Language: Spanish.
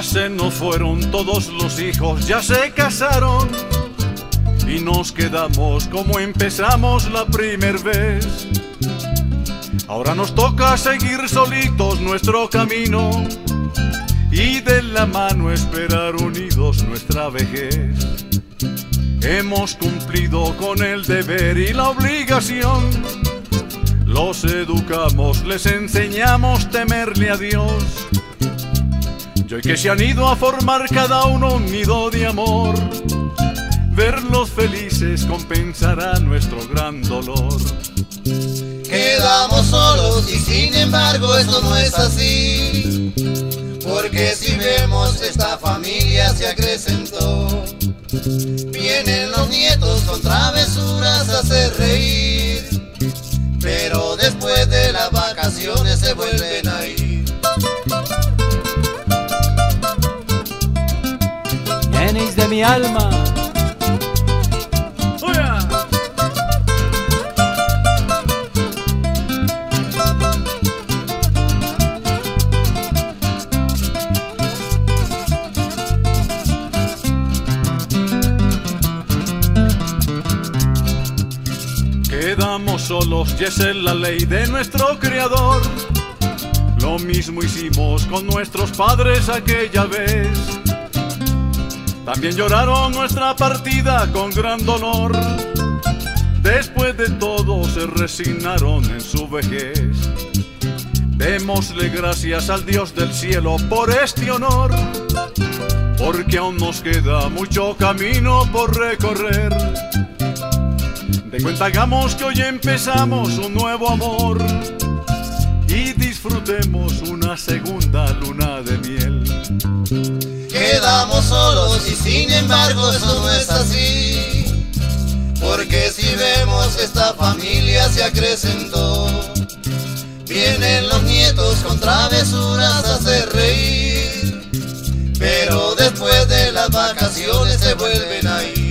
Ya se nos fueron todos los hijos, ya se casaron y nos quedamos como empezamos la primer vez. Ahora nos toca seguir solitos nuestro camino y de la mano esperar unidos nuestra vejez. Hemos cumplido con el deber y la obligación. Los educamos, les enseñamos temerle a Dios. Y hoy que se han ido a formar cada uno un nido de amor, verlos felices compensará nuestro gran dolor. Quedamos solos y sin embargo esto no es así, porque si vemos esta familia se acrecentó. Vienen los nietos con travesuras a hacer reír, pero después de las vacaciones se vuelven a ir. Nenes de mi alma. Quedamos solos y esa es la ley de nuestro Creador. Lo mismo hicimos con nuestros padres aquella vez. También lloraron nuestra partida con gran dolor. Después de todo se resignaron en su vejez. Démosle gracias al Dios del cielo por este honor, porque aún nos queda mucho camino por recorrer. De cuenta hagamos que hoy empezamos un nuevo amor y disfrutemos una segunda luna de miel. Quedamos solos y sin embargo eso no es así, porque si vemos esta familia se acrecentó. Vienen los nietos con travesuras a hacer reír, pero después de las vacaciones se vuelven a ir.